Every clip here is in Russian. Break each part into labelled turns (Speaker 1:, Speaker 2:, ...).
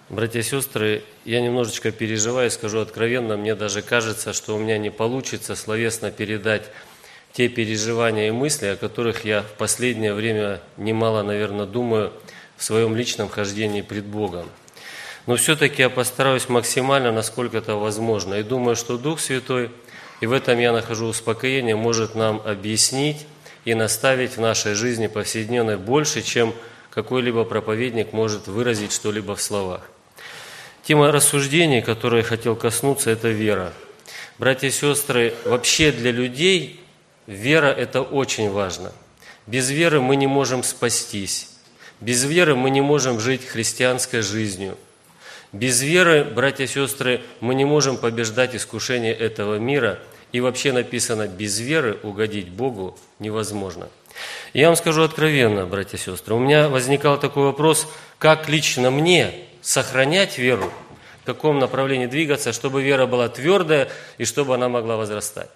Speaker 1: Братья и сестры, я немножечко переживаю, скажу откровенно, мне даже кажется, что у меня не получится словесно передать те переживания и мысли, о которых я в последнее время немало, наверное, думаю в своем личном хождении пред Богом. Но все-таки я постараюсь максимально, насколько это возможно. И думаю, что Дух Святой, и в этом я нахожу успокоение, может нам объяснить и наставить в нашей жизни повседневной больше, чем какой-либо проповедник может выразить что-либо в словах. Тема рассуждений, которой я хотел коснуться, это вера. Братья и сестры, вообще для людей вера – это очень важно. Без веры мы не можем спастись. Без веры мы не можем жить христианской жизнью. Без веры, братья и сестры, мы не можем побеждать искушения этого мира. И вообще написано, без веры угодить Богу невозможно. Я вам скажу откровенно, братья и сестры, у меня возникал такой вопрос, как лично мне сохранять веру, в каком направлении двигаться, чтобы вера была твердая и чтобы она могла возрастать.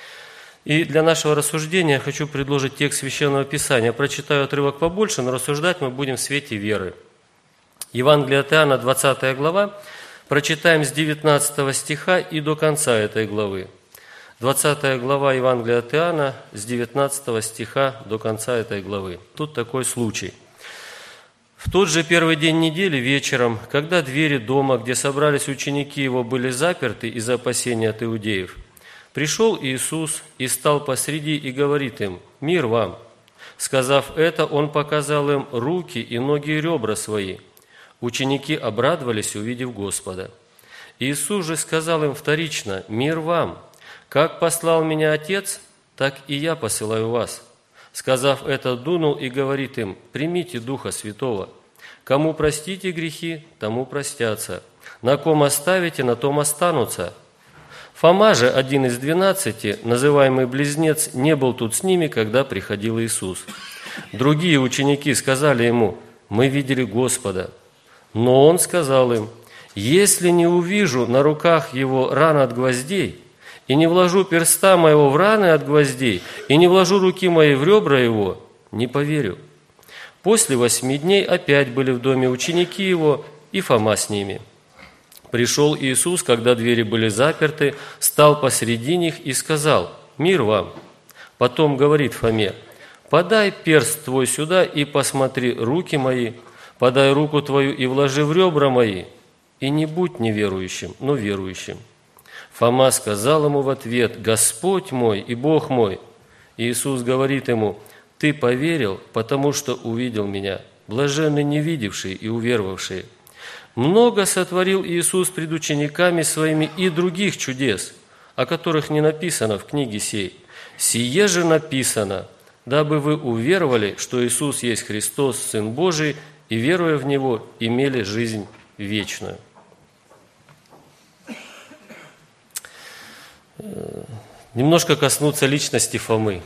Speaker 1: И для нашего рассуждения я хочу предложить текст Священного Писания. Прочитаю отрывок побольше, но рассуждать мы будем в свете веры. Евангелие от Иоанна, 20 глава, прочитаем с 19 стиха и до конца этой главы. 20 глава Евангелия от Иоанна, с 19 стиха до конца этой главы. Тут такой случай. В тот же первый день недели вечером, когда двери дома, где собрались ученики его, были заперты из-за опасения от иудеев, пришел Иисус и стал посреди и говорит им: «Мир вам!» Сказав это, Он показал им руки и ноги и ребра свои. Ученики обрадовались, увидев Господа. Иисус же сказал им вторично: «Мир вам! Как послал меня Отец, так и я посылаю вас». Сказав это, дунул и говорит им: «Примите Духа Святого. Кому простите грехи, тому простятся. На ком оставите, на том останутся». Фома же, один из 12, называемый Близнец, не был тут с ними, когда приходил Иисус. Другие ученики сказали ему: «Мы видели Господа». Но он сказал им: «Если не увижу на руках его ран от гвоздей, и не вложу перста моего в раны от гвоздей, и не вложу руки моей в ребра его, не поверю». После 8 дней опять были в доме ученики его, и Фома с ними. Пришел Иисус, когда двери были заперты, стал посреди них и сказал: «Мир вам!» Потом говорит Фоме: «Подай перст твой сюда и посмотри руки мои, подай руку твою и вложи в ребра мои, и не будь неверующим, но верующим». Фома сказал ему в ответ: «Господь мой и Бог мой». Иисус говорит ему: «Ты поверил, потому что увидел Меня. Блаженны невидевшие и уверовавшие». Много сотворил Иисус пред учениками Своими и других чудес, о которых не написано в книге сей. Сие же написано, дабы вы уверовали, что Иисус есть Христос, Сын Божий, и, веруя в Него, имели жизнь вечную. Немножко коснуться личности Фомы.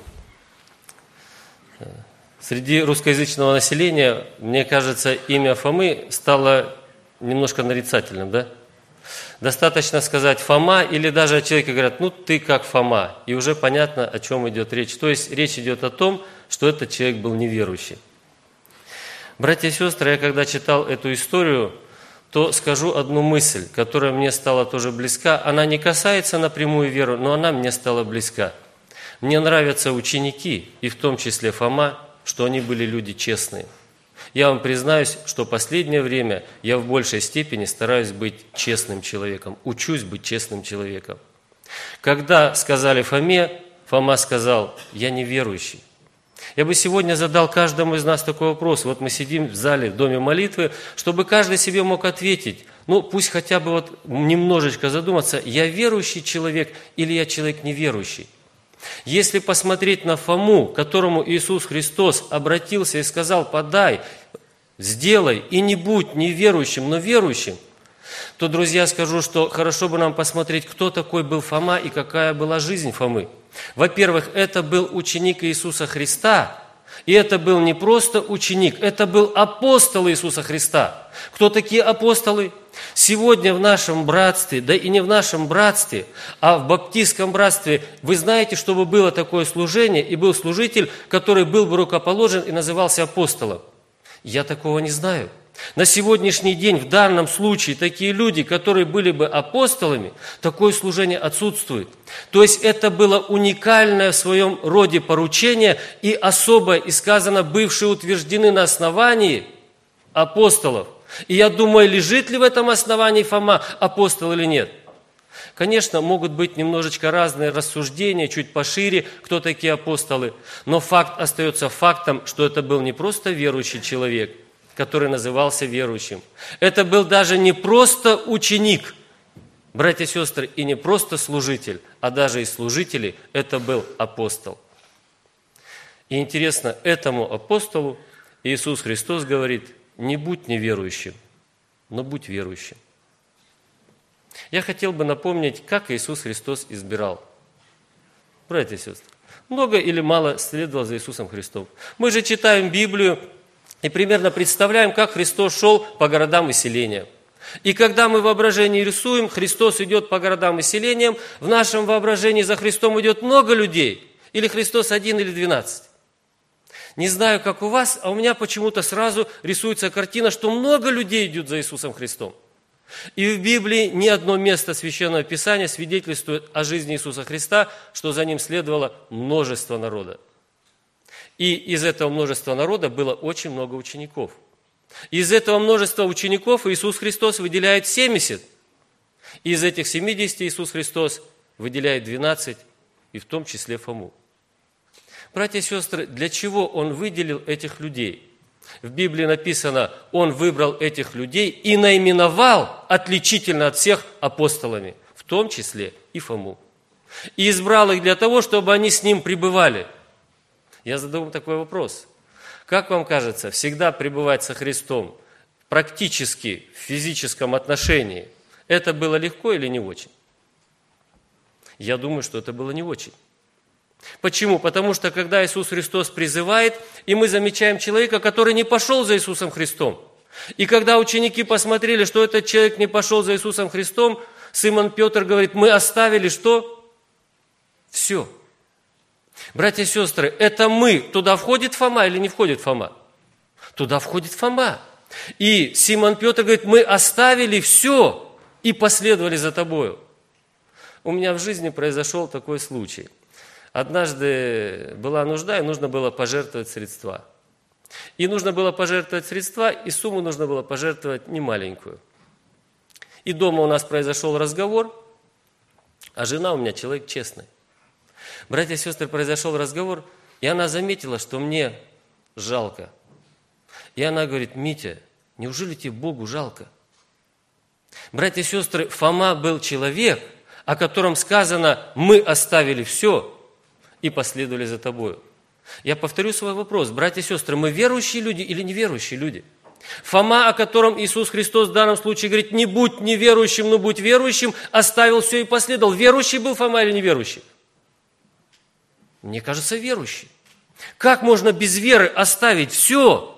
Speaker 1: Среди русскоязычного населения, мне кажется, имя Фомы стало немножко нарицательным, да? Достаточно сказать Фома, или даже человеку говорят: «Ну, ты как Фома», и уже понятно, о чем идет речь. То есть речь идет о том, что этот человек был неверующий. Братья и сестры, я когда читал эту историю, то скажу одну мысль, которая мне стала тоже близка. Она не касается напрямую веры, но она мне стала близка. Мне нравятся ученики, и в том числе Фома, что они были люди честные. Я вам признаюсь, что в последнее время я в большей степени стараюсь быть честным человеком, учусь быть честным человеком. Когда сказали Фоме, Фома сказал: «Я неверующий». Я бы сегодня задал каждому из нас такой вопрос. Вот мы сидим в зале, в доме молитвы, чтобы каждый себе мог ответить, пусть хотя бы немножечко задуматься: я верующий человек или я человек неверующий? Если посмотреть на Фому, к которому Иисус Христос обратился и сказал: «Подай, сделай, и не будь неверующим, но верующим», то, друзья, скажу, что хорошо бы нам посмотреть, кто такой был Фома и какая была жизнь Фомы. Во-первых, это был ученик Иисуса Христа, и это был не просто ученик, это был апостол Иисуса Христа. Кто такие апостолы? Сегодня в нашем братстве, да и не в нашем братстве, а в баптистском братстве, вы знаете, чтобы было такое служение, и был служитель, который был бы рукоположен и назывался апостолом. Я такого не знаю. На сегодняшний день в данном случае такие люди, которые были бы апостолами, такое служение отсутствует. То есть это было уникальное в своем роде поручение и особое, и сказано, бывшие утверждены на основании апостолов. И я думаю, лежит ли в этом основании Фома апостол или нет. Конечно, могут быть немножечко разные рассуждения, чуть пошире, кто такие апостолы, но факт остается фактом, что это был не просто верующий человек, который назывался верующим. Это был даже не просто ученик, братья и сестры, и не просто служитель, а даже и служители, это был апостол. И интересно, этому апостолу Иисус Христос говорит, не будь неверующим, но будь верующим. Я хотел бы напомнить, как Иисус Христос избирал. Братья и сестры, много или мало следовало за Иисусом Христом. Мы же читаем Библию и примерно представляем, как Христос шел по городам и селениям. И когда мы в воображении рисуем, Христос идет по городам и селениям, в нашем воображении за Христом идет много людей. Или Христос 1 или 12. Не знаю, как у вас, а у меня почему-то сразу рисуется картина, что много людей идут за Иисусом Христом. И в Библии ни одно место Священного Писания свидетельствует о жизни Иисуса Христа, что за Ним следовало множество народа. И из этого множества народа было очень много учеников. Из этого множества учеников Иисус Христос выделяет 70. И из этих 70 Иисус Христос выделяет 12, и в том числе Фому. Братья и сестры, для чего Он выделил этих людей? В Библии написано, Он выбрал этих людей и наименовал отличительно от всех апостолами, в том числе и Фому. И избрал их для того, чтобы они с Ним пребывали. Я задаю вам такой вопрос. Как вам кажется, всегда пребывать со Христом практически в физическом отношении, это было легко или не очень? Я думаю, что это было не очень. Почему? Потому что когда Иисус Христос призывает, и мы замечаем человека, который не пошел за Иисусом Христом. И когда ученики посмотрели, что этот человек не пошел за Иисусом Христом, Симон Петр говорит, мы оставили что? Все. Братья и сестры, это мы. Туда входит Фома или не входит Фома? Туда входит Фома. И Симон Петр говорит, мы оставили все и последовали за тобою. У меня в жизни произошел такой случай. Однажды была нужда, и нужно было пожертвовать средства. И нужно было пожертвовать средства, и сумму нужно было пожертвовать немаленькую. И дома у нас произошел разговор, а жена у меня человек честный. Братья и сестры, произошел разговор, и она заметила, что мне жалко. И она говорит, Митя, неужели тебе Богу жалко? Братья и сестры, Фома был человек, о котором сказано, мы оставили все и последовали за тобою. Я повторю свой вопрос. Братья и сестры, мы верующие люди или неверующие люди? Фома, о котором Иисус Христос в данном случае говорит, не будь неверующим, но будь верующим, оставил все и последовал. Верующий был Фома или неверующий? Мне кажется, верующий. Как можно без веры оставить все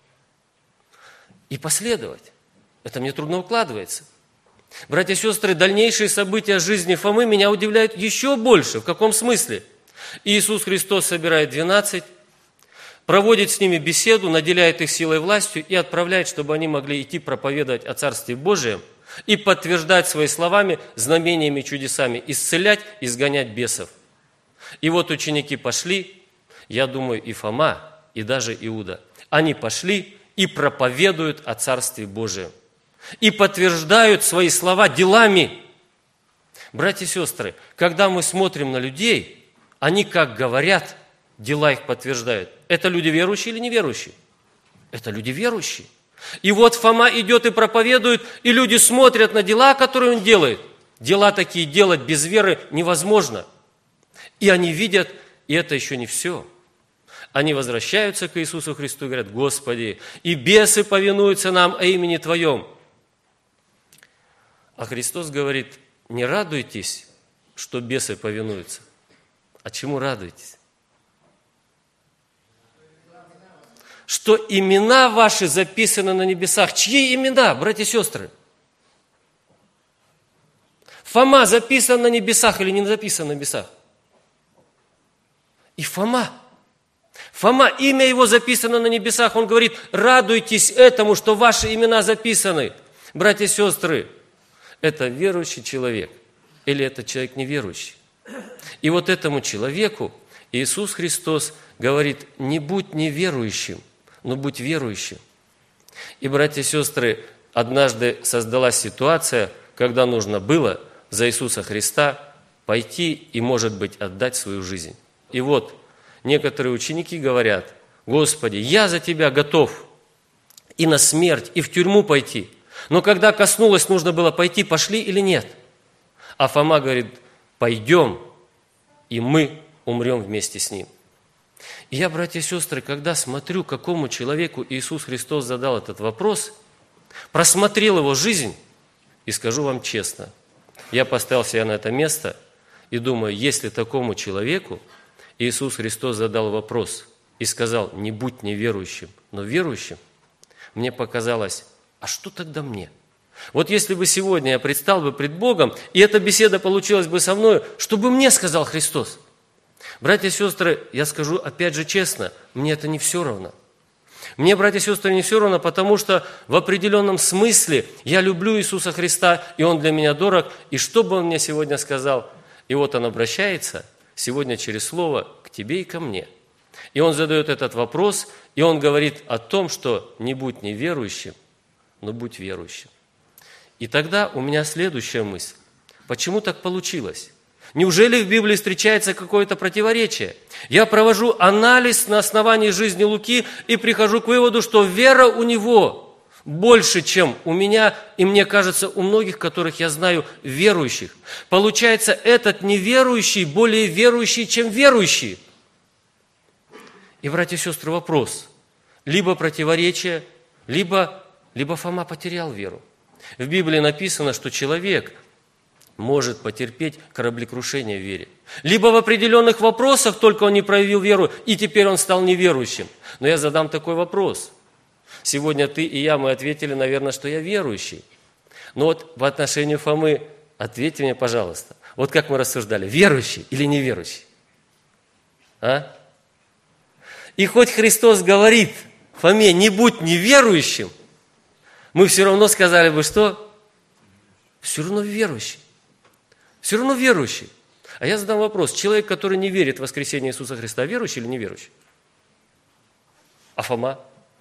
Speaker 1: и последовать? Это мне трудно укладывается. Братья и сестры, дальнейшие события жизни Фомы меня удивляют еще больше. В каком смысле? Иисус Христос собирает 12, проводит с ними беседу, наделяет их силой и властью и отправляет, чтобы они могли идти проповедовать о Царстве Божием и подтверждать своими словами, знамениями, чудесами, исцелять, изгонять бесов. И вот ученики пошли, я думаю, и Фома, и даже Иуда. Они пошли и проповедуют о Царстве Божием. И подтверждают свои слова делами. Братья и сестры, когда мы смотрим на людей, они как говорят, дела их подтверждают. Это люди верующие или неверующие? Это люди верующие. И вот Фома идет и проповедует, и люди смотрят на дела, которые он делает. Дела такие делать без веры невозможно. И они видят, и это еще не все. Они возвращаются к Иисусу Христу и говорят, Господи, и бесы повинуются нам о имени Твоем. А Христос говорит, не радуйтесь, что бесы повинуются. А чему радуетесь? Что имена ваши записаны на небесах. Чьи имена, братья и сестры? Фома записан на небесах или не записан на небесах? И Фома. Фома, имя его записано на небесах. Он говорит, радуйтесь этому, что ваши имена записаны. Братья и сестры, это верующий человек или это человек неверующий? И вот этому человеку Иисус Христос говорит, не будь неверующим, но будь верующим. И, братья и сестры, однажды создалась ситуация, когда нужно было за Иисуса Христа пойти и, может быть, отдать свою жизнь. И вот некоторые ученики говорят, Господи, я за Тебя готов и на смерть, и в тюрьму пойти. Но когда коснулось, нужно было пойти, пошли или нет? А Фома говорит, пойдем, и мы умрем вместе с Ним. И я, братья и сестры, когда смотрю, какому человеку Иисус Христос задал этот вопрос, просмотрел его жизнь, и скажу вам честно, я поставил себя на это место и думаю, если такому человеку Иисус Христос задал вопрос и сказал, не будь неверующим, но верующим, мне показалось, а что тогда мне? Вот если бы сегодня я предстал бы пред Богом, и эта беседа получилась бы со мной, что бы мне сказал Христос? Братья и сестры, я скажу опять же честно, мне это не все равно. Мне, братья и сестры, не все равно, потому что в определенном смысле я люблю Иисуса Христа, и Он для меня дорог, и что бы Он мне сегодня сказал? И вот Он обращается сегодня через Слово к тебе и ко мне. И Он задает этот вопрос, и Он говорит о том, что не будь неверующим, но будь верующим. И тогда у меня следующая мысль. Почему так получилось? Неужели в Библии встречается какое-то противоречие? Я провожу анализ на основании жизни Луки и прихожу к выводу, что вера у него больше, чем у меня, и мне кажется, у многих, которых я знаю, верующих. Получается, этот неверующий более верующий, чем верующий. И, братья и сестры, вопрос. Либо противоречие, либо Фома потерял веру. В Библии написано, что человек может потерпеть кораблекрушение в вере. Либо в определенных вопросах только он не проявил веру, и теперь он стал неверующим. Но я задам такой вопрос. Сегодня ты и я, мы ответили, наверное, что я верующий. Но вот в отношении Фомы ответьте мне, пожалуйста. Вот как мы рассуждали, верующий или неверующий? А? И хоть Христос говорит Фоме, не будь неверующим, мы все равно сказали бы, что? Все равно верующий. Все равно верующий. А я задам вопрос. Человек, который не верит в воскресение Иисуса Христа, верующий или неверующий? А Фома?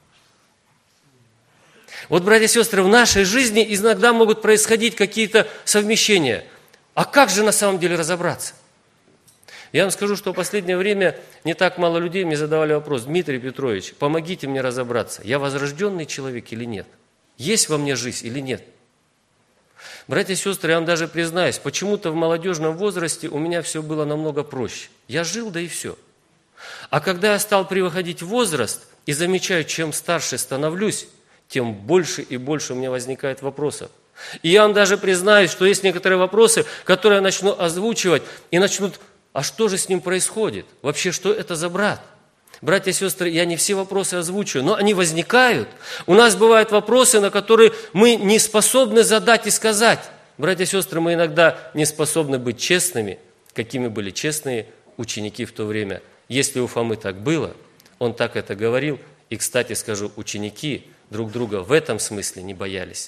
Speaker 1: Вот, братья и сестры, в нашей жизни иногда могут происходить какие-то совмещения. А как же на самом деле разобраться? Я вам скажу, что в последнее время не так мало людей мне задавали вопрос. Дмитрий Петрович, помогите мне разобраться, я возрожденный человек или нет? Есть во мне жизнь или нет? Братья и сестры, я вам даже признаюсь, почему-то в молодежном возрасте у меня все было намного проще. Я жил, да и все. А когда я стал переходить в возраст и замечаю, чем старше становлюсь, тем больше и больше у меня возникает вопросов. И я вам даже признаюсь, что есть некоторые вопросы, которые я начну озвучивать, и начнут, а что же с ним происходит? Вообще, что это за брат? Братья и сестры, я не все вопросы озвучиваю, но они возникают. У нас бывают вопросы, на которые мы не способны задать и сказать. Братья и сестры, мы иногда не способны быть честными, какими были честные ученики в то время. Если у Фомы так было, он так это говорил. И, кстати, скажу, ученики друг друга в этом смысле не боялись.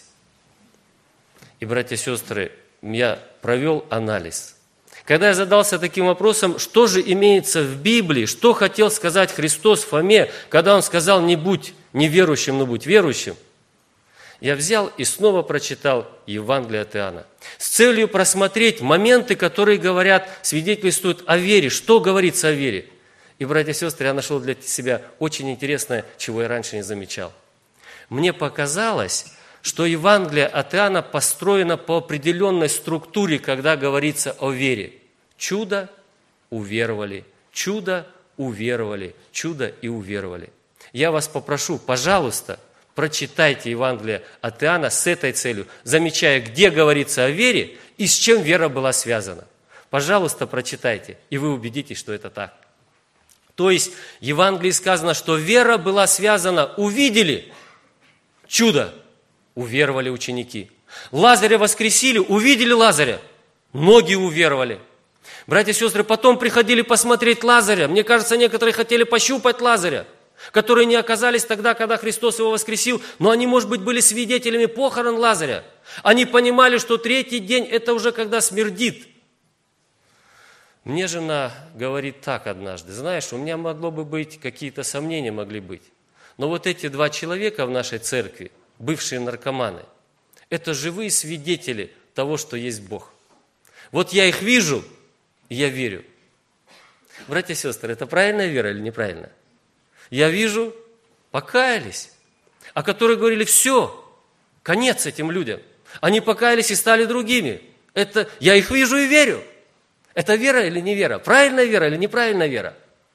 Speaker 1: И, братья и сестры, я провел анализ. Когда я задался таким вопросом, что же имеется в Библии, что хотел сказать Христос Фоме, когда Он сказал, не будь неверующим, но будь верующим, я взял и снова прочитал Евангелие от Иоанна с целью просмотреть моменты, которые говорят, свидетельствуют о вере, что говорится о вере. И, братья и сестры, я нашел для себя очень интересное, чего я раньше не замечал. Мне показалось, что Евангелие от Иоанна построено по определенной структуре, когда говорится о вере. Чудо – уверовали, чудо – уверовали, чудо и уверовали. Я вас попрошу, пожалуйста, прочитайте Евангелие от Иоанна с этой целью, замечая, где говорится о вере и с чем вера была связана. Пожалуйста, прочитайте, и вы убедитесь, что это так. То есть, в Евангелии сказано, что вера была связана, увидели чудо, уверовали ученики. Лазаря воскресили, увидели Лазаря, многие уверовали. Братья и сестры, потом приходили посмотреть Лазаря. Мне кажется, некоторые хотели пощупать Лазаря, которые не оказались тогда, когда Христос его воскресил, но они, может быть, были свидетелями похорон Лазаря. Они понимали, что третий день – это уже когда смердит. Мне жена говорит так однажды: знаешь, у меня могло бы быть, какие-то сомнения могли быть. Но вот эти 2 человека в нашей церкви, бывшие наркоманы, это живые свидетели того, что есть Бог. Вот я их вижу, и я верю. Братья и сестры, это правильная вера или неправильная? Я вижу, покаялись, а которые говорили: все, конец этим людям. Они покаялись и стали другими. Это я их вижу и верю. Это вера или не вера? Правильная вера или неправильная вера?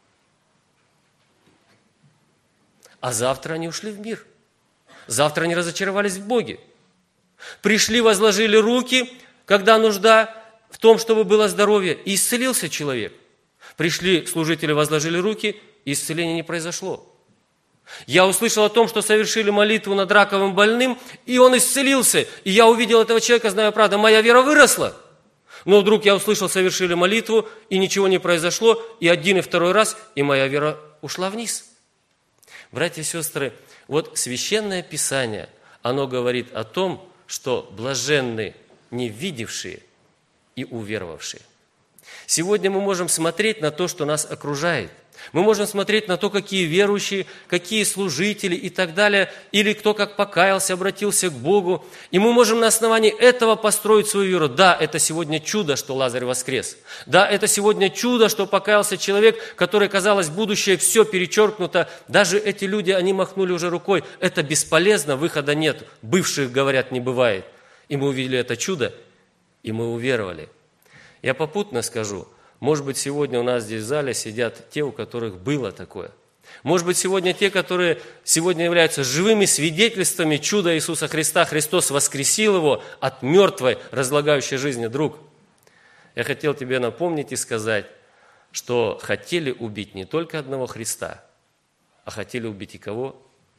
Speaker 1: А завтра они ушли в мир. Завтра они разочаровались в Боге. Пришли, возложили руки, когда нужда в том, чтобы было здоровье, и исцелился человек. Пришли служители, возложили руки, и исцеления не произошло. Я услышал о том, что совершили молитву над раковым больным, и он исцелился. И я увидел этого человека, знаю, правда, моя вера выросла. Но вдруг я услышал, совершили молитву, и ничего не произошло, и 1, и 2 раз, и моя вера ушла вниз. Братья и сестры, вот Священное Писание, оно говорит о том, что блаженны не видевшие и уверовавшие. Сегодня мы можем смотреть на то, что нас окружает. Мы можем смотреть на то, какие верующие, какие служители и так далее, или кто как покаялся, обратился к Богу. И мы можем на основании этого построить свою веру. Да, это сегодня чудо, что Лазарь воскрес. Да, это сегодня чудо, что покаялся человек, который, казалось, будущее все перечеркнуто. Даже эти люди, они махнули уже рукой. Это бесполезно, выхода нет. Бывших, говорят, не бывает. И мы увидели это чудо, и мы уверовали. Я попутно скажу, может быть, сегодня у нас здесь в зале сидят те, у которых было такое. Может быть, сегодня те, которые сегодня являются живыми свидетельствами чуда Иисуса Христа. Христос воскресил его от мертвой, разлагающей жизни. Друг, я хотел тебе напомнить и сказать, что хотели убить не только одного Христа, а хотели убить и кого?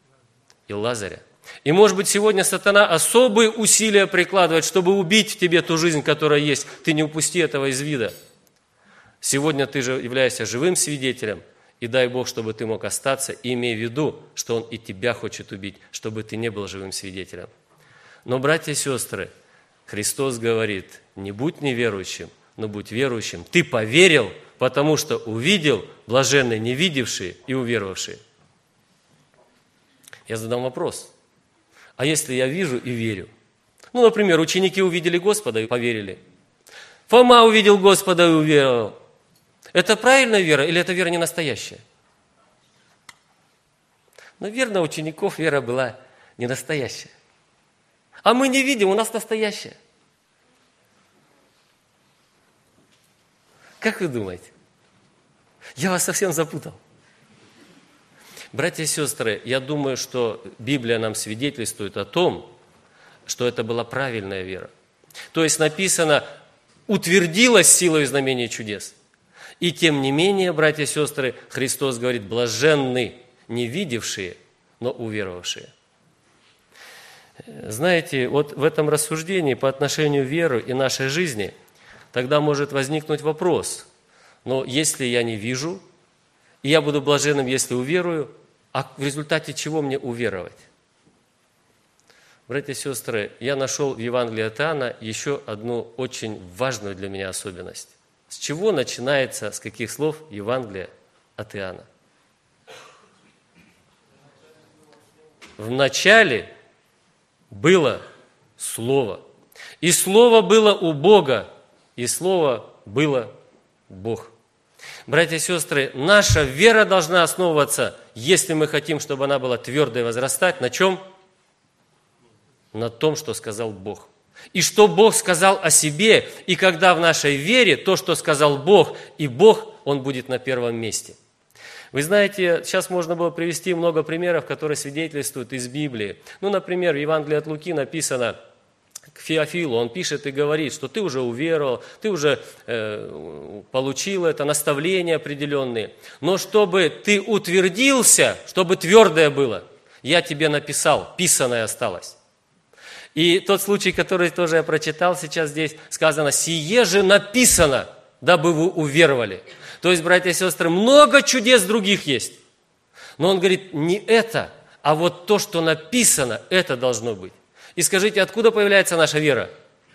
Speaker 1: И Лазаря. И, может быть, сегодня сатана особые усилия прикладывает, чтобы убить в тебе ту жизнь, которая есть. Ты не упусти этого из вида. Сегодня ты же являешься живым свидетелем, и дай Бог, чтобы ты мог остаться, и имей в виду, что Он и тебя хочет убить, чтобы ты не был живым свидетелем. Но, братья и сестры, Христос говорит: не будь неверующим, но будь верующим. Ты поверил, потому что увидел, блаженны не видевшие и уверовавшие. Я задам вопрос. А если я вижу и верю? Ну, например, ученики увидели Господа и поверили. Фома увидел Господа и уверовал. Это правильная вера или это вера не настоящая? Наверное, у учеников вера была не настоящая. А мы не видим, у нас настоящая. Как вы думаете? Я вас совсем запутал. Братья и сестры, я думаю, что Библия нам свидетельствует о том, что это была правильная вера. То есть написано: утвердилась силой знамений и чудес. И тем не менее, братья и сестры, Христос говорит: блаженны не видевшие, но уверовавшие. Знаете, вот в этом рассуждении по отношению к вере и нашей жизни тогда может возникнуть вопрос: но если я не вижу, и я буду блаженным, если уверую, а в результате чего мне уверовать? Братья и сестры, я нашел в Евангелии от Иоанна еще одну очень важную для меня особенность. С чего начинается, с каких слов Евангелие от Иоанна? В начале было Слово, и Слово было у Бога, и Слово было Бог. Братья и сестры, наша вера должна основываться, если мы хотим, чтобы она была твердой и возрастать, на чем? На том, что сказал Бог. И что Бог сказал о себе, и когда в нашей вере то, что сказал Бог, и Бог, Он будет на первом месте. Вы знаете, сейчас можно было привести много примеров, которые свидетельствуют из Библии. Ну, например, в Евангелии от Луки написано к Феофилу, он пишет и говорит, что ты уже уверовал, ты уже получил это, наставления определенные. Но чтобы ты утвердился, чтобы твердое было, я тебе написал, писаное осталось. И тот случай, который тоже я прочитал сейчас здесь, сказано: «Сие же написано дабы вы уверовали. То есть, братья и сестры, много чудес других есть. Но он говорит, не это, а вот то, что написано, это должно быть. И скажите, откуда появляется наша вера?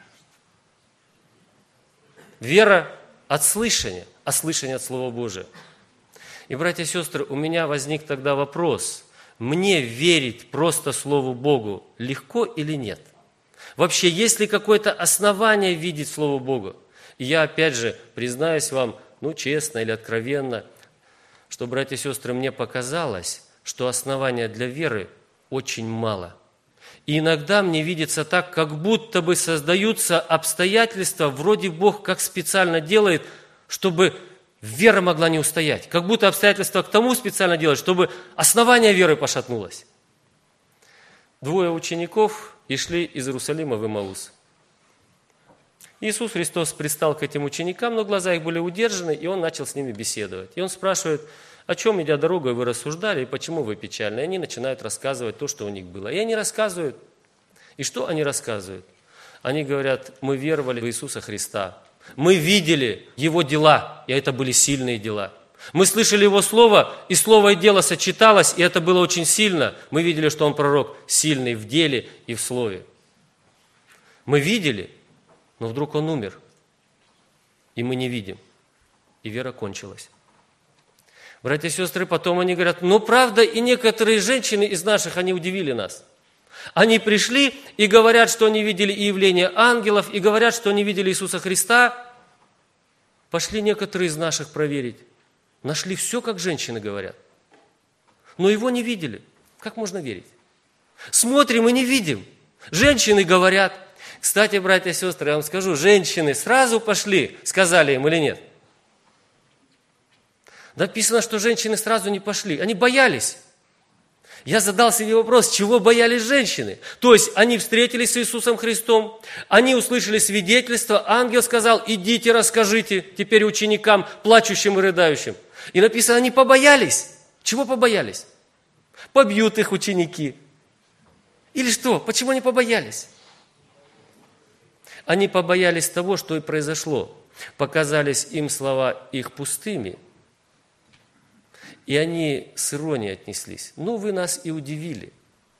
Speaker 1: Вера от слышания, а слышание от Слова Божия. И, братья и сестры, у меня возник тогда вопрос, мне верить просто Слову Богу легко или нет? Вообще, есть ли какое-то основание видеть Слово Богу? И я, опять же, признаюсь вам, честно или откровенно, что, братья и сестры, мне показалось, что основания для веры очень мало. И иногда мне видится так, как будто бы создаются обстоятельства, вроде Бог как специально делает, чтобы вера могла не устоять. Как будто обстоятельства к тому специально делают, чтобы основание веры пошатнулось. 2 учеников и шли из Иерусалима в Имаус. Иисус Христос пристал к этим ученикам, но глаза их были удержаны, и Он начал с ними беседовать. И Он спрашивает, о чем, идя дорогой, вы рассуждали, и почему вы печальны? И они начинают рассказывать то, что у них было. И они рассказывают. И что они рассказывают? Они говорят, мы веровали в Иисуса Христа. Мы видели Его дела, и это были сильные дела. Мы слышали Его Слово, и Слово и дело сочеталось, и это было очень сильно. Мы видели, что Он пророк сильный в деле и в Слове. Мы видели, но вдруг Он умер, и мы не видим, и вера кончилась. Братья и сестры, потом они говорят, правда, и некоторые женщины из наших, они удивили нас. Они пришли и говорят, что они видели и явление ангелов, и говорят, что они видели Иисуса Христа. Пошли некоторые из наших проверить. Нашли все, как женщины говорят. Но Его не видели. Как можно верить? Смотрим и не видим. Женщины говорят. Кстати, братья и сестры, я вам скажу, женщины сразу пошли, сказали им или нет? Написано, что женщины сразу не пошли. Они боялись. Я задал себе вопрос, чего боялись женщины? То есть они встретились с Иисусом Христом, они услышали свидетельство, ангел сказал, идите расскажите теперь ученикам, плачущим и рыдающим. И написано, они побоялись. Чего побоялись? Побьют их ученики. Или что? Почему они побоялись? Они побоялись того, что и произошло. Показались им слова их пустыми, и они с иронией отнеслись. Вы нас и удивили.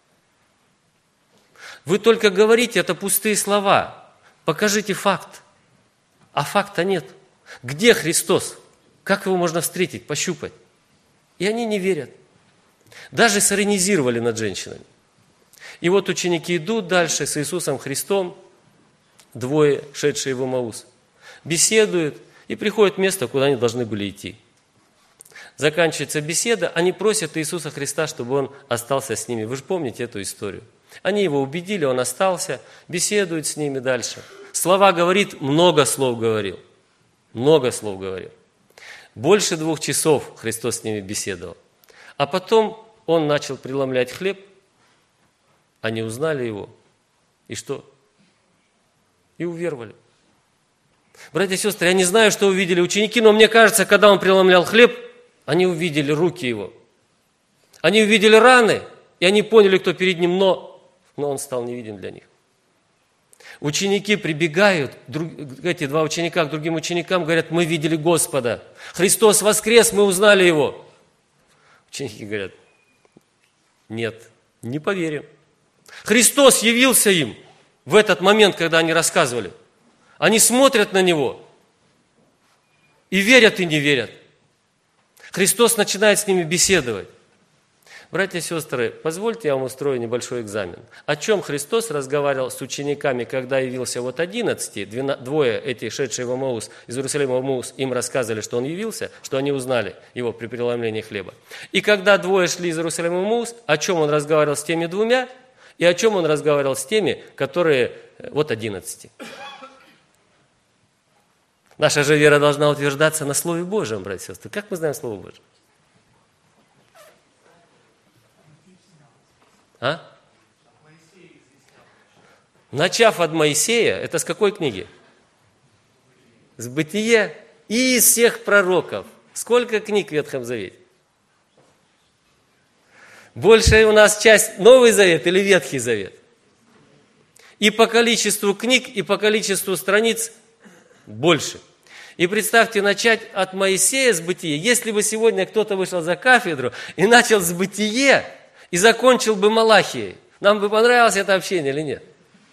Speaker 1: Вы только говорите, это пустые слова. Покажите факт. А факта нет. Где Христос? Как Его можно встретить, пощупать? И они не верят. Даже сиронизировали над женщинами. И вот ученики идут дальше с Иисусом Христом, 2, шедшие в Имаус, беседуют и приходят в место, куда они должны были идти. Заканчивается беседа, они просят Иисуса Христа, чтобы Он остался с ними. Вы же помните эту историю. Они Его убедили, Он остался, беседует с ними дальше. Слова говорит, много слов говорил. Много слов говорил. Больше 2 часов Христос с ними беседовал. А потом Он начал преломлять хлеб, они узнали Его. И что? И уверовали. Братья и сестры, я не знаю, что увидели ученики, но мне кажется, когда Он преломлял хлеб, они увидели руки Его. Они увидели раны, и они поняли, кто перед Ним, но Он стал невидим для них. Ученики прибегают, эти 2 ученика к другим ученикам, говорят, мы видели Господа. Христос воскрес, мы узнали Его. Ученики говорят, нет, не поверим. Христос явился им в этот момент, когда они рассказывали. Они смотрят на Него и верят, и не верят. Христос начинает с ними беседовать. Братья и сестры, позвольте я вам устрою небольшой экзамен. О чем Христос разговаривал с учениками, когда явился 11, 2 эти, шедшие в Имаус, из Иерусалима в Имаус, им рассказывали, что Он явился, что они узнали Его при преломлении хлеба. И когда 2 шли из Иерусалима в Имаус, о чем Он разговаривал с теми 2, и о чем Он разговаривал с теми, которые 11. Наша же вера должна утверждаться на Слове Божьем, братья и сестры. Как мы знаем Слово Божье? Начав от Моисея, это с какой книги? С Бытия и из всех пророков. Сколько книг в Ветхом Завете? Большая у нас часть Новый Завет или Ветхий Завет? И по количеству книг, и по количеству страниц больше. И представьте, начать от Моисея с Бытия. Если бы сегодня кто-то вышел за кафедру и начал с Бытия и закончил бы Малахией, нам бы понравилось это общение или нет?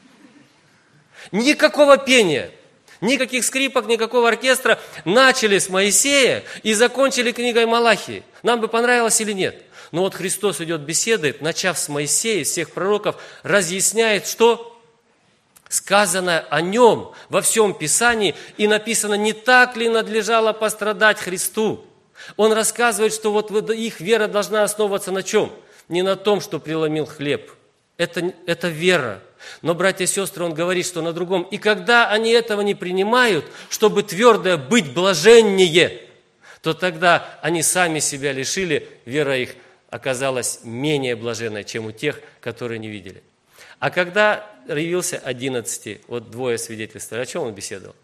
Speaker 1: Никакого пения, никаких скрипок, никакого оркестра. Начали с Моисея и закончили книгой Малахии. Нам бы понравилось или нет? Но вот Христос идет, беседует, начав с Моисея, всех пророков, разъясняет, что сказано о нем во всем Писании, и написано, не так ли надлежало пострадать Христу. Он рассказывает, что вот их вера должна основываться на чем? Не на том, что преломил хлеб. Это вера. Но, братья и сестры, он говорит, что на другом. И когда они этого не принимают, чтобы твердое быть блаженнее, то тогда они сами себя лишили, вера их оказалась менее блаженной, чем у тех, которые не видели. А когда явился 11, вот двое свидетельствовали, о чем он беседовал?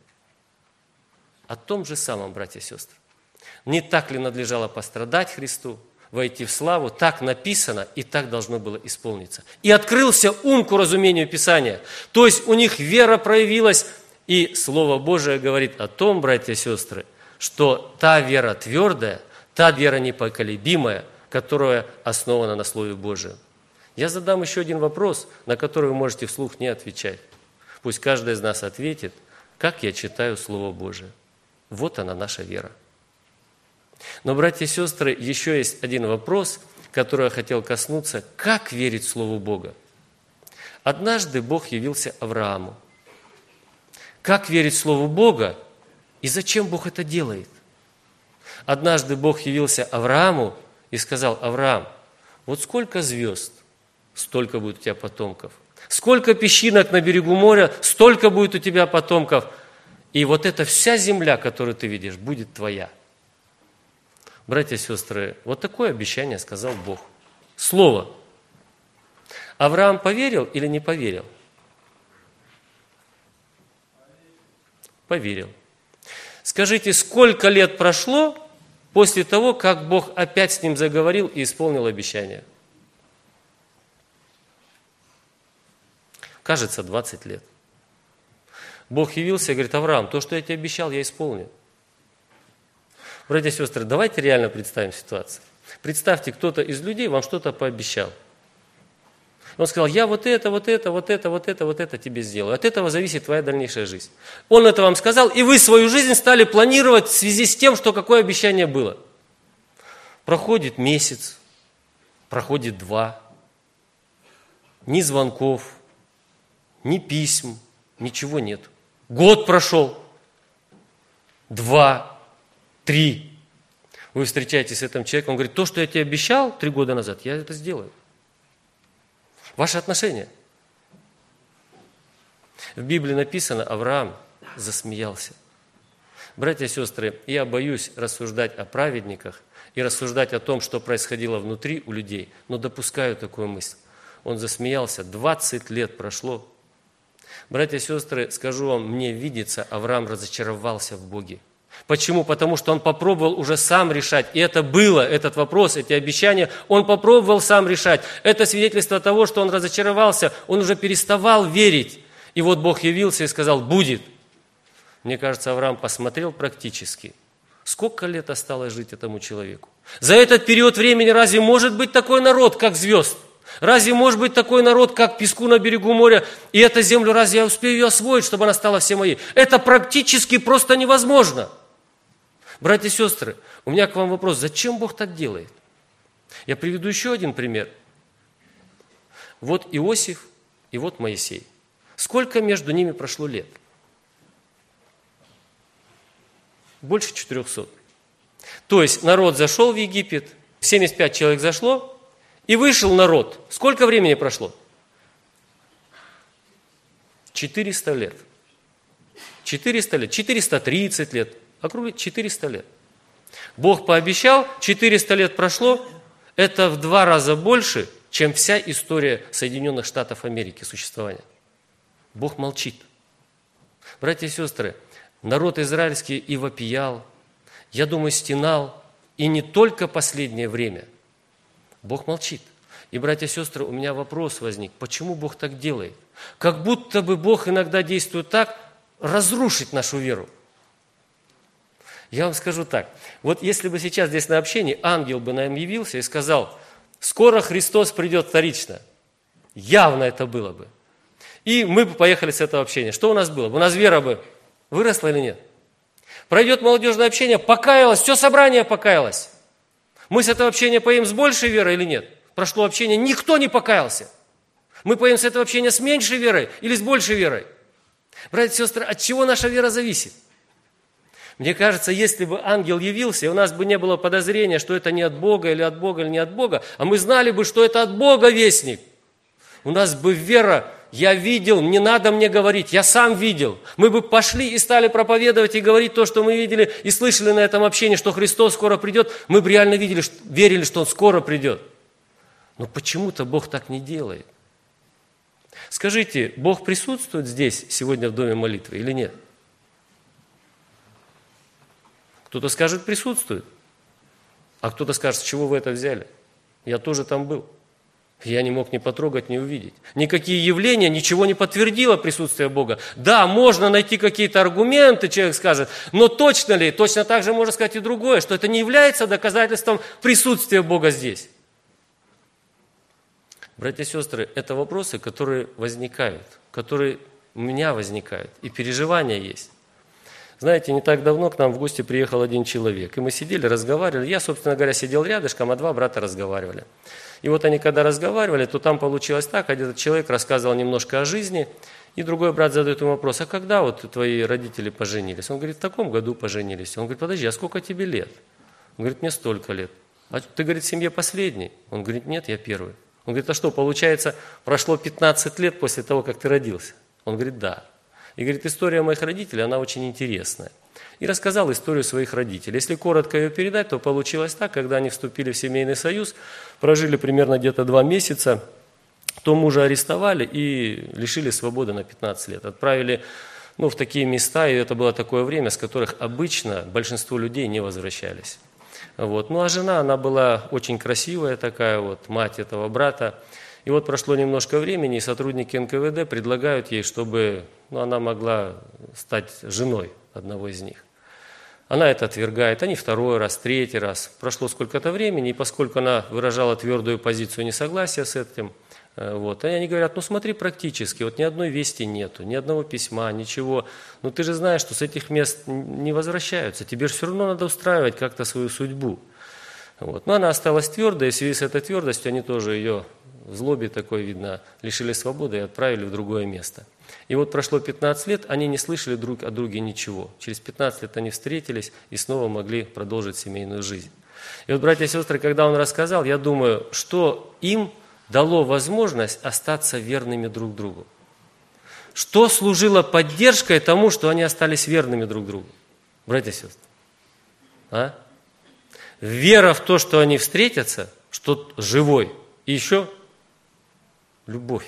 Speaker 1: О том же самом, братья и сестры. Не так ли надлежало пострадать Христу, войти в славу? Так написано, и так должно было исполниться. И открылся ум к уразумению Писания. То есть у них вера проявилась, и Слово Божие говорит о том, братья и сестры, что та вера твердая, та вера непоколебимая, которая основана на Слове Божьем. Я задам еще один вопрос, на который вы можете вслух не отвечать. Пусть каждый из нас ответит, как я читаю Слово Божие. Вот она, наша вера. Но, братья и сестры, еще есть один вопрос, который я хотел коснуться. Как верить Слову Бога? Однажды Бог явился Аврааму. Как верить Слову Бога и зачем Бог это делает? Однажды Бог явился Аврааму и сказал: Авраам, вот сколько звезд, столько будет у тебя потомков. Сколько песчинок на берегу моря, столько будет у тебя потомков. И вот эта вся земля, которую ты видишь, будет твоя. Братья и сестры, вот такое обещание сказал Бог. Слово. Авраам поверил или не поверил? Поверил. Скажите, сколько лет прошло после того, как Бог опять с ним заговорил и исполнил обещание? Кажется, 20 лет. Бог явился и говорит: Авраам, то, что я тебе обещал, я исполню. Братья и сестры, давайте реально представим ситуацию. Представьте, кто-то из людей вам что-то пообещал. Он сказал: я вот это тебе сделаю. От этого зависит твоя дальнейшая жизнь. Он это вам сказал, и вы свою жизнь стали планировать в связи с тем, что какое обещание было. Проходит месяц, проходит 2, ни звонков, ни писем, ничего нет. Год прошел, 2, 3. Вы встречаетесь с этим человеком, он говорит: то, что я тебе обещал 3 года назад, я это сделаю. Ваши отношения. В Библии написано, Авраам засмеялся. Братья и сестры, я боюсь рассуждать о праведниках и рассуждать о том, что происходило внутри у людей, но допускаю такую мысль. Он засмеялся, 20 лет прошло. Братья и сестры, скажу вам, мне видится, Авраам разочаровался в Боге. Почему? Потому что он попробовал уже сам решать. И это было, этот вопрос, эти обещания, он попробовал сам решать. Это свидетельство того, что он разочаровался, он уже переставал верить. И вот Бог явился и сказал: будет. Мне кажется, Авраам посмотрел практически. Сколько лет осталось жить этому человеку? За этот период времени разве может быть такой народ, как звезд? Разве может быть такой народ, как песку на берегу моря? И эту землю разве я успею ее освоить, чтобы она стала всей моей? Это практически просто невозможно. Братья и сестры, у меня к вам вопрос: зачем Бог так делает? Я приведу еще один пример. Вот Иосиф и вот Моисей. Сколько между ними прошло лет? Больше 400. То есть народ зашел в Египет, 75 человек зашло, и вышел народ. Сколько времени прошло? 400 лет. 400 лет, 430 лет. Округлить 400 лет. Бог пообещал, 400 лет прошло, это в 2 раза больше, чем вся история Соединенных Штатов Америки существования. Бог молчит. Братья и сестры, народ израильский и вопиял, я думаю, стенал, и не только последнее время. Бог молчит. И, братья и сестры, у меня вопрос возник, почему Бог так делает? Как будто бы Бог иногда действует так, разрушить нашу веру. Я вам скажу так. Вот если бы сейчас здесь на общении ангел бы нам явился и сказал, скоро Христос придет вторично, явно это было бы. И мы бы поехали с этого общения. Что у нас было бы? У нас вера бы выросла или нет? Пройдет молодежное общение, покаялось, все собрание покаялось. Мы с этого общения поедем с большей верой или нет? Прошло общение, никто не покаялся. Мы поедем с этого общения с меньшей верой или с большей верой? Братья и сестры, от чего наша вера зависит? Мне кажется, если бы ангел явился, и у нас бы не было подозрения, что это не от Бога, или не от Бога, а мы знали бы, что это от Бога вестник, у нас бы вера, я видел, не надо мне говорить, я сам видел. Мы бы пошли и стали проповедовать и говорить то, что мы видели и слышали на этом общении, что Христос скоро придет, мы бы реально верили, что Он скоро придет. Но почему-то Бог так не делает. Скажите, Бог присутствует здесь, сегодня в доме молитвы или нет? Кто-то скажет, присутствует, а кто-то скажет, с чего вы это взяли? Я тоже там был. Я не мог ни потрогать, ни увидеть. Никакие явления, ничего не подтвердило присутствие Бога. Да, можно найти какие-то аргументы, человек скажет, но точно ли? Точно так же можно сказать и другое, что это не является доказательством присутствия Бога здесь. Братья и сестры, это вопросы, которые возникают, которые у меня возникают, и переживания есть. Знаете, не так давно к нам в гости приехал один человек, и мы сидели, разговаривали. Я, собственно говоря, сидел рядышком, а два брата разговаривали. И вот они когда разговаривали, то там получилось так, один человек рассказывал немножко о жизни, и другой брат задает ему вопрос, а когда вот твои родители поженились? Он говорит, в таком году поженились. Он говорит, подожди, а сколько тебе лет? Он говорит, мне столько лет. А ты, говорит, в семье последний? Он говорит, нет, я первый. Он говорит, а что, получается, прошло 15 лет после того, как ты родился? Он говорит, да. И говорит, история моих родителей, она очень интересная. И рассказал историю своих родителей. Если коротко ее передать, то получилось так, когда они вступили в семейный союз, прожили примерно где-то 2 месяца, то мужа арестовали и лишили свободы на 15 лет. Отправили в такие места, и это было такое время, с которых обычно большинство людей не возвращались. Вот. Ну а жена, она была очень красивая такая, вот, мать этого брата. И вот прошло немножко времени, и сотрудники НКВД предлагают ей, чтобы она могла стать женой одного из них. Она это отвергает, они второй раз, третий раз. Прошло сколько-то времени, и поскольку она выражала твердую позицию несогласия с этим, вот, они говорят, смотри практически, вот ни одной вести нету, ни одного письма, ничего. Ты же знаешь, что с этих мест не возвращаются, тебе же все равно надо устраивать как-то свою судьбу. Вот. Но она осталась твердой, и в связи с этой твердостью они тоже ее в злобе такой, видно, лишили свободы и отправили в другое место. И вот прошло 15 лет, они не слышали друг о друге ничего. Через 15 лет они встретились и снова могли продолжить семейную жизнь. И вот, братья и сестры, когда он рассказал, я думаю, что им дало возможность остаться верными друг другу. Что служило поддержкой тому, что они остались верными друг другу? Братья и сестры, вера в то, что они встретятся, что живой, и еще любовь.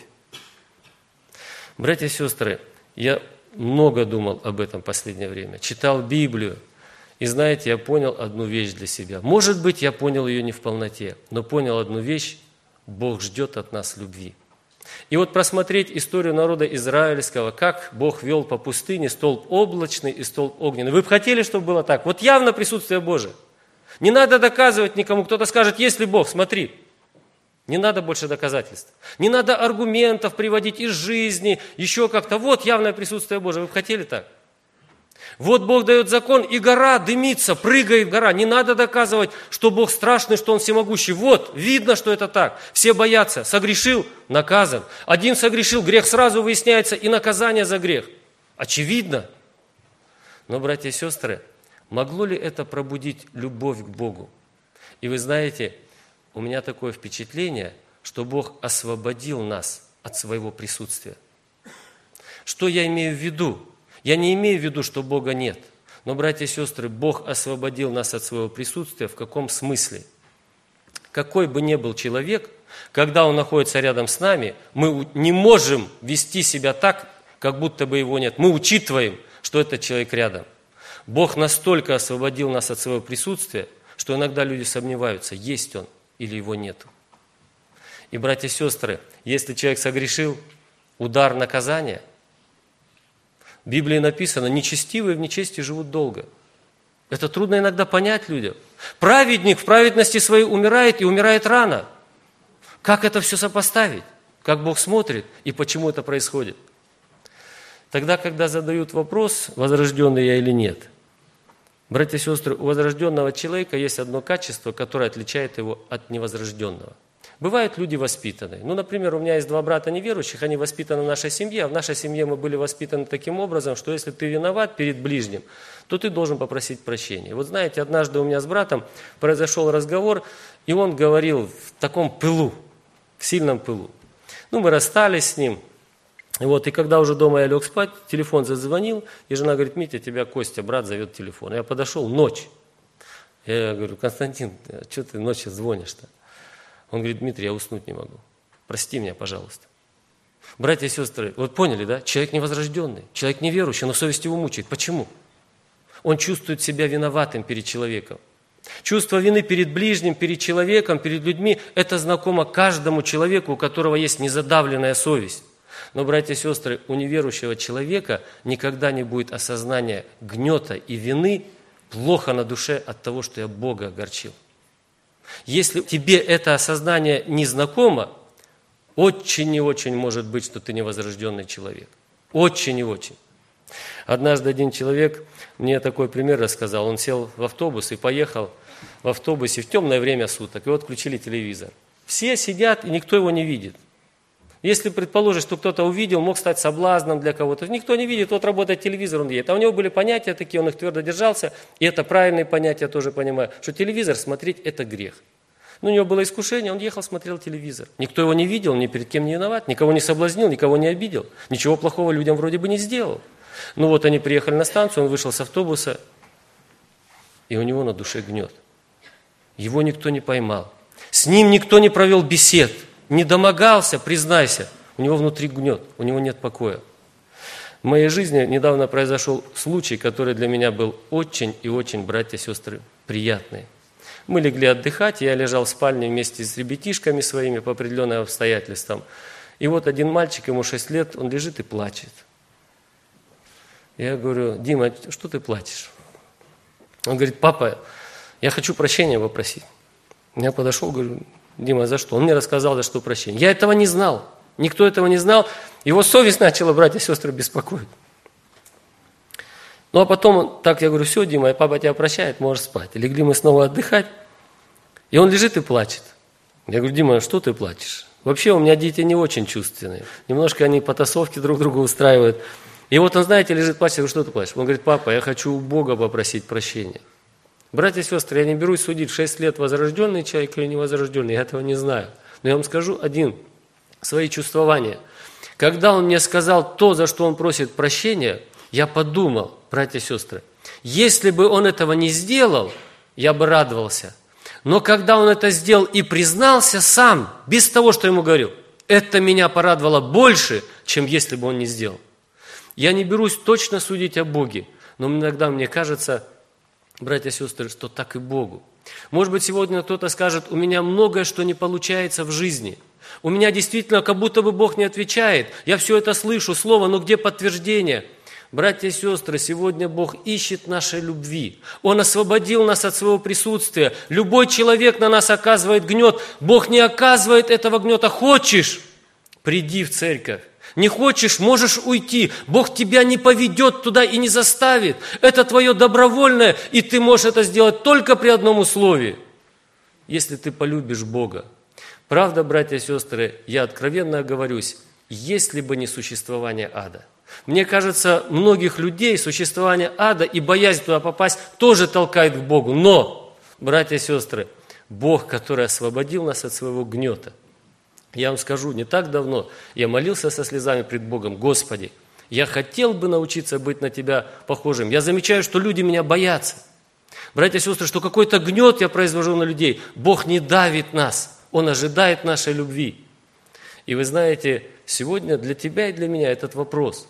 Speaker 1: Братья и сестры, я много думал об этом в последнее время, читал Библию, и знаете, я понял одну вещь для себя. Может быть, я понял ее не в полноте, но понял одну вещь: Бог ждет от нас любви. И вот просмотреть историю народа израильского, как Бог вел по пустыне столб облачный и столб огненный. Вы бы хотели, чтобы было так? Вот явно присутствие Божие. Не надо доказывать никому. Кто-то скажет, есть ли Бог, смотри. Не надо больше доказательств. Не надо аргументов приводить из жизни, еще как-то. Вот явное присутствие Божие. Вы бы хотели так? Вот Бог дает закон, и гора дымится, прыгает гора. Не надо доказывать, что Бог страшный, что Он всемогущий. Вот, видно, что это так. Все боятся. Согрешил – наказан. Один согрешил, грех сразу выясняется, и наказание за грех. Очевидно. Но, братья и сестры, могло ли это пробудить любовь к Богу? И вы знаете, у меня такое впечатление, что Бог освободил нас от своего присутствия. Что я имею в виду? Я не имею в виду, что Бога нет. Но, братья и сестры, Бог освободил нас от своего присутствия. В каком смысле? Какой бы ни был человек, когда он находится рядом с нами, мы не можем вести себя так, как будто бы его нет. Мы учитываем, что этот человек рядом. Бог настолько освободил нас от своего присутствия, что иногда люди сомневаются, есть он или его нету. И, братья и сестры, если человек согрешил, удар наказания. В Библии написано, нечестивые в нечестии живут долго. Это трудно иногда понять людям. Праведник в праведности своей умирает и умирает рано. Как это все сопоставить? Как Бог смотрит и почему это происходит? Тогда, когда задают вопрос, возрожденный я или нет, братья и сестры, у возрожденного человека есть одно качество, которое отличает его от невозрожденного. Бывают люди воспитанные. Например, у меня есть 2 брата неверующих, они воспитаны в нашей семье, а в нашей семье мы были воспитаны таким образом, что если ты виноват перед ближним, то ты должен попросить прощения. Вот знаете, однажды у меня с братом произошел разговор, и он говорил в таком пылу, в сильном пылу. Мы расстались с ним. И когда уже дома я лег спать, телефон зазвонил, и жена говорит: Митя, тебя Костя, брат, зовет телефон. Я подошел, ночь. Я говорю: Константин, что ты ночью звонишь-то? Он говорит: Дмитрий, я уснуть не могу. Прости меня, пожалуйста. Братья и сестры, вот поняли, да? Человек невозрожденный, человек неверующий, но совесть его мучает. Почему? Он чувствует себя виноватым перед человеком. Чувство вины перед ближним, перед человеком, перед людьми – это знакомо каждому человеку, у которого есть незадавленная совесть. Но, братья и сестры, у неверующего человека никогда не будет осознания гнета и вины, плохо на душе от того, что я Бога огорчил. Если тебе это осознание не знакомо, очень и очень может быть, что ты невозрожденный человек. Очень и очень. Однажды один человек мне такой пример рассказал. Он сел в автобус и поехал в автобусе в темное время суток. И вот включили телевизор. Все сидят, и никто его не видит. Если предположить, что кто-то увидел, мог стать соблазном для кого-то. Никто не видит, вот работает телевизор, он едет. А у него были понятия такие, он их твердо держался. И это правильные понятия, я тоже понимаю, что телевизор смотреть – это грех. У него было искушение, он ехал, смотрел телевизор. Никто его не видел, ни перед кем не виноват, никого не соблазнил, никого не обидел. Ничего плохого людям вроде бы не сделал. Они приехали на станцию, он вышел с автобуса, и у него на душе гнет. Его никто не поймал. С ним никто не провел бесед, не домогался, признайся. У него внутри гнет, у него нет покоя. В моей жизни недавно произошел случай, который для меня был очень и очень, братья и сестры, приятный. Мы легли отдыхать, я лежал в спальне вместе с ребятишками своими по определенным обстоятельствам. И вот один мальчик, ему 6 лет, он лежит и плачет. Я говорю: Дима, что ты плачешь? Он говорит: папа, я хочу прощения попросить. Я подошел, говорю: Дима, за что? Он мне рассказал, за что прощение. Я этого не знал, никто этого не знал. Его совесть начала, братья и сестры, беспокоить. А потом, я говорю: все, Дима, папа тебя прощает, можешь спать. И легли мы снова отдыхать, и он лежит и плачет. Я говорю: Дима, что ты плачешь? Вообще у меня дети не очень чувственные. Немножко они потасовки друг друга устраивают. И вот он, знаете, лежит, плачет, я говорю: что ты плачешь? Он говорит: папа, я хочу у Бога попросить прощения. Братья и сестры, я не берусь судить, 6 лет возрожденный человек или невозрожденный, я этого не знаю. Но я вам скажу свои чувствования. Когда он мне сказал то, за что он просит прощения, я подумал, братья и сестры, если бы он этого не сделал, я бы радовался. Но когда он это сделал и признался сам, без того, что ему говорил, это меня порадовало больше, чем если бы он не сделал. Я не берусь точно судить о Боге, но иногда мне кажется, братья и сестры, что так и Богу. Может быть, сегодня кто-то скажет: у меня многое, что не получается в жизни. У меня действительно как будто бы Бог не отвечает. Я все это слышу, слово, но где подтверждение? Братья и сестры, сегодня Бог ищет нашей любви. Он освободил нас от своего присутствия. Любой человек на нас оказывает гнет. Бог не оказывает этого гнета. Хочешь – приди в церковь. Не хочешь – можешь уйти. Бог тебя не поведет туда и не заставит. Это твое добровольное, и ты можешь это сделать только при одном условии. Если ты полюбишь Бога. Правда, братья и сестры, я откровенно оговорюсь, если бы не существование ада. Мне кажется, многих людей существование ада и боязнь туда попасть тоже толкает к Богу. Но, братья и сестры, Бог, который освободил нас от своего гнета. Я вам скажу, не так давно я молился со слезами пред Богом: Господи, я хотел бы научиться быть на Тебя похожим. Я замечаю, что люди меня боятся. Братья и сестры, что какой-то гнет я произвожу на людей. Бог не давит нас, Он ожидает нашей любви. И вы знаете, сегодня для тебя и для меня этот вопрос,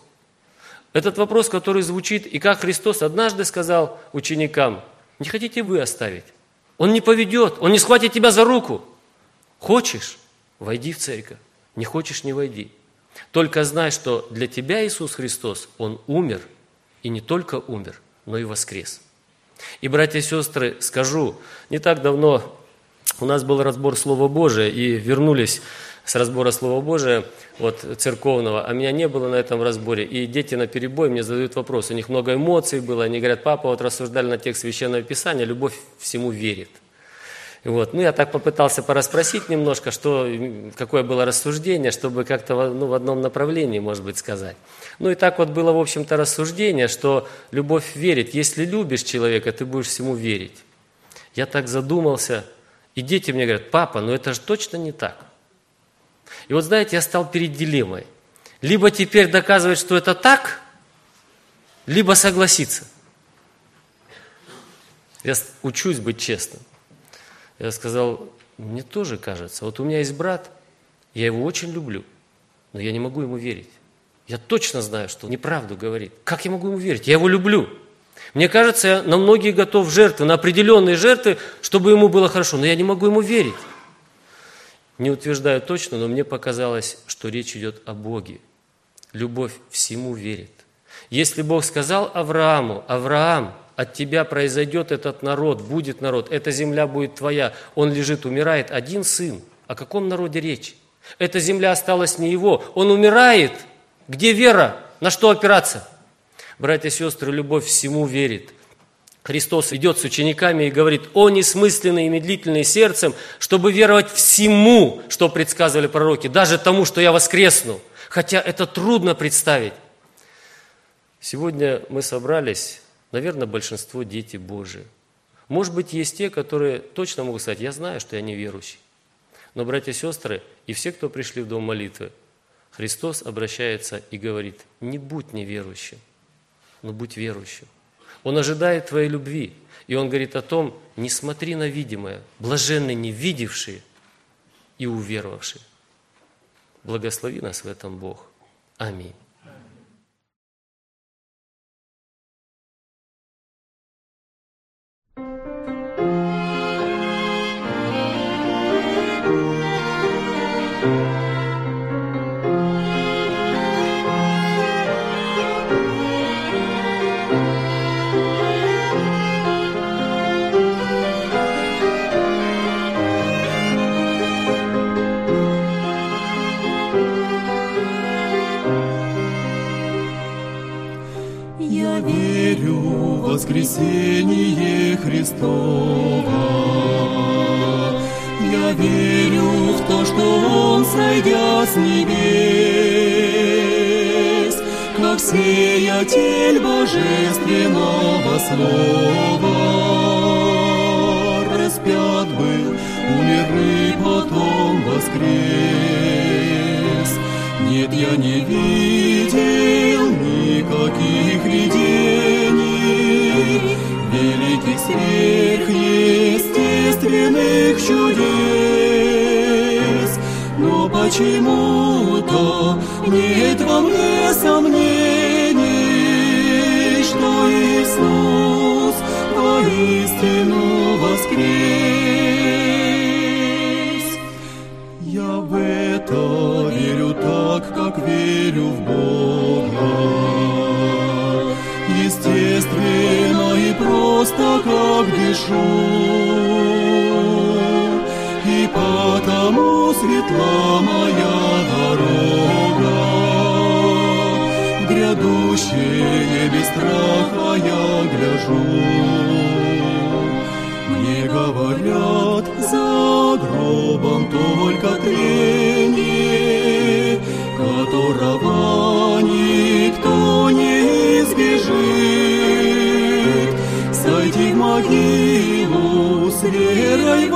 Speaker 1: который звучит, и как Христос однажды сказал ученикам: не хотите вы оставить? Он не поведет, Он не схватит тебя за руку. Хочешь? Войди в церковь. Не хочешь, не войди. Только знай, что для тебя Иисус Христос, Он умер, и не только умер, но и воскрес. И, братья и сестры, скажу, не так давно у нас был разбор Слова Божия, и вернулись с разбора Слова Божия, церковного, а меня не было на этом разборе. И дети наперебой мне задают вопрос, у них много эмоций было, они говорят: папа, рассуждали на текст Священного Писания, любовь всему верит. Я так попытался порасспросить немножко, какое было рассуждение, чтобы как-то в одном направлении, может быть, сказать. И так было, в общем-то, рассуждение, что любовь верит. Если любишь человека, ты будешь всему верить. Я так задумался, и дети мне говорят: папа, это же точно не так. И знаете, я стал перед дилеммой. Либо теперь доказывать, что это так, либо согласиться. Я учусь быть честным. Я сказал: мне тоже кажется, у меня есть брат, я его очень люблю, но я не могу ему верить. Я точно знаю, что неправду говорит. Как я могу ему верить? Я его люблю. Мне кажется, я на многие готов жертвы, на определенные жертвы, чтобы ему было хорошо, но я не могу ему верить. Не утверждаю точно, но мне показалось, что речь идет о Боге. Любовь всему верит. Если Бог сказал Аврааму: Авраам, от тебя произойдет этот народ, будет народ, эта земля будет твоя. Он лежит, умирает, один сын. О каком народе речь? Эта земля осталась не его. Он умирает. Где вера? На что опираться? Братья и сестры, любовь всему верит. Христос идет с учениками и говорит: «О несмысленные и медлительные сердцем, чтобы веровать всему, что предсказывали пророки, даже тому, что я воскресну». Хотя это трудно представить. Сегодня мы собрались, наверное, большинство дети Божии. Может быть, есть те, которые точно могут сказать: я знаю, что я неверующий. Но, братья и сестры, и все, кто пришли в дом молитвы, Христос обращается и говорит: не будь неверующим, но будь верующим. Он ожидает твоей любви. И Он говорит о том: не смотри на видимое, блаженны не видевшие и уверовавшие. Благослови нас в этом Бог. Аминь.
Speaker 2: Я верю в воскресение Христово. Я верю в то, что Он, сойдя с небес, как сеятель божественного слова, распят был, умер и потом воскрес. Нет, я не видел никаких видений, великих сверхъестественных чудес, но почему-то нет во мне сомнений, что Иисус воистину воскрес. Я в это верю так, как верю в Бога, естественно и просто, как дышу, и потому светла моя дорога, грядущее без страха я гляжу. Мне говорят, за гробом только трение, которого никто не избежит. Сойти в могилу с верой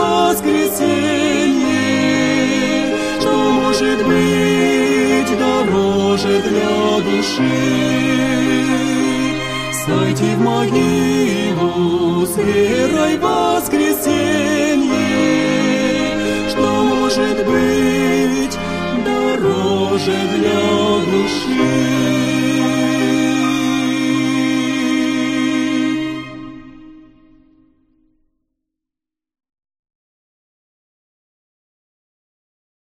Speaker 2: воскресенье, что может быть дороже для души. Сойти в могилу с верой воскресенье, что может быть дороже для души.